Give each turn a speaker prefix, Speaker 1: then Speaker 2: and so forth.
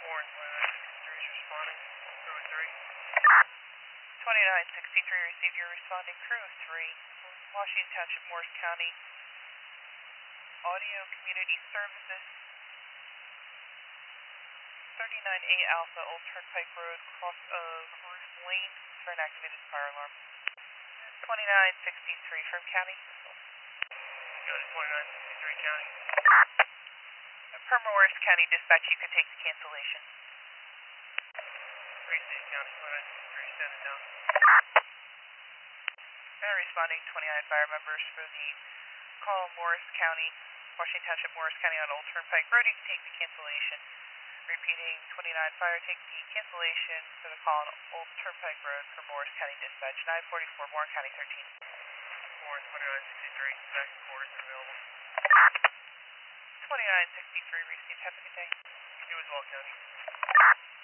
Speaker 1: 4 and 2963 is responding. Crew 3.
Speaker 2: 2963 received your responding crew 3. Washington Township, Morris County. Audio Community Services. 39A Alpha, Old Turnpike Road, cross of Ruth Lane for an activated fire alarm. 2963 from County.
Speaker 1: Got it, 2963 County.
Speaker 2: Per Morris County Dispatch, you can take the cancellation.
Speaker 1: Receive County, 2963, stand it down.
Speaker 2: And responding 29 fire members for the call Morris County, Washington Township, Morris County on Old Turnpike Road, you can take the cancellation. Repeating, 29 fire, take the cancellation for the call on Old Turnpike Road for Morris County Dispatch, 944, Warren County 13.
Speaker 1: 4 and 2963, back and forth available.
Speaker 2: 2963 received, have a good day.
Speaker 1: You as well, County.